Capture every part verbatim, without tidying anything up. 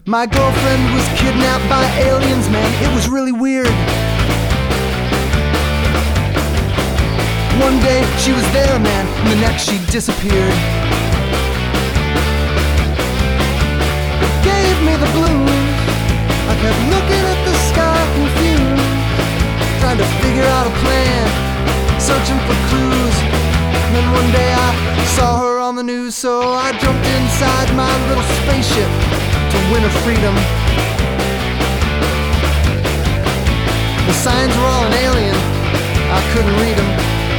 My girlfriend was kidnapped by aliens, man, it was really weird. One day she was there, man, and the next she disappeared. It gave me the blues. I kept looking at the sky confused, trying to figure out a plan, searching for clues. And then one day I saw her on the news, so I jumped inside my little spaceship to win her freedom. The signs were all an alien, I couldn't read them.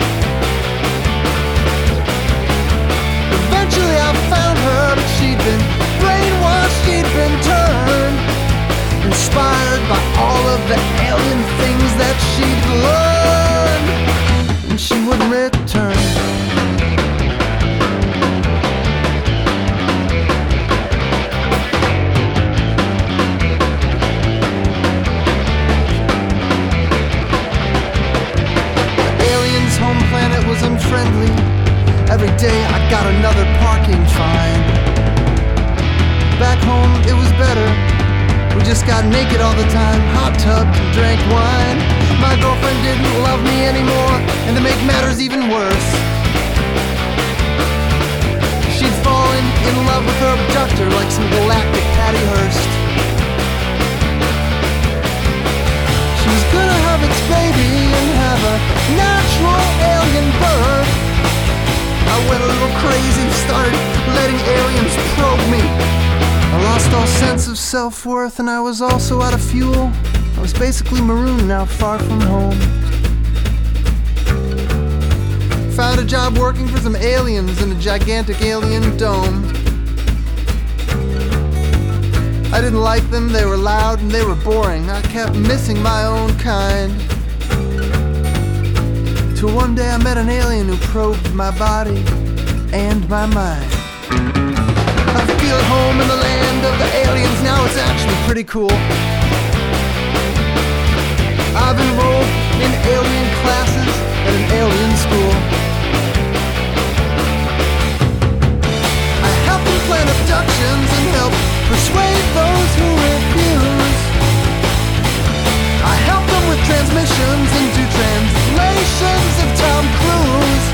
Eventually I found her, but she'd been brainwashed, she'd been turned, inspired by all of the alien things that she'd learned, and she wouldn't return. Was unfriendly. Every day I got another parking fine. Back home it was better. We just got naked all the time, hot tubbed and drank wine. My girlfriend didn't love me anymore, and to make matters even worse, she'd fallen in love with her abductor like some galactic Patty Hearst. She was gonna have its baby and have a natural alien birth. I went a little crazy, started letting aliens probe me. I lost all sense of self-worth, and I was also out of fuel. I was basically marooned now, far from home. Found a job working for some aliens in a gigantic alien dome. I didn't like them, they were loud and they were boring. I kept missing my own kind. Till one day I met an alien who probed my body and my mind. I feel at home in the land of the aliens, now it's actually pretty cool. I've enrolled in alien classes at an alien school. I help them plan abductions and help persuade those who refuse. I help them with transmissions and do translations of Tom Cruise.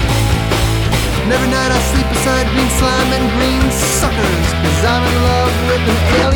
And every night I sleep beside green slime and green suckers, 'cause I'm in love with an alien.